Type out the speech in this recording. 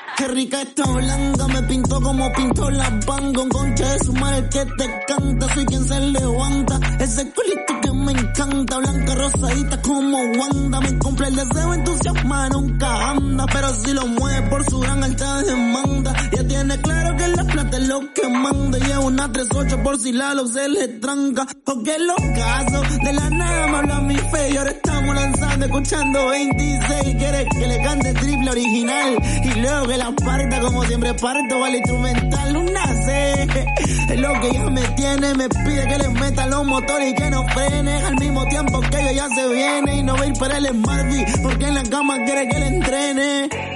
Qué rica esta blanca, me pintó como pintó la Van Gogh. Concha de su madre que te canta, soy quien se levanta. Ese culito que me encanta, blanca rosadita como Wanda. Me cumple el deseo, entusiasma nunca anda, pero si lo mueve por su gran alta demanda. Ya tiene claro que la plata es lo que manda. Lleva una 38 por si la luz se le tranca. Porque los casos de la nada me hablan mi fe. Y ahora estamos lanzando, escuchando 26. Quieres que le cante triple original y luego que la parta, como siempre parto al instrumental. Una C es lo que ella me tiene, me pide que le meta los motores y que no frene, al mismo tiempo que ella ya se viene y no va a ir para el Smartby porque en la cama quiere que le entrene.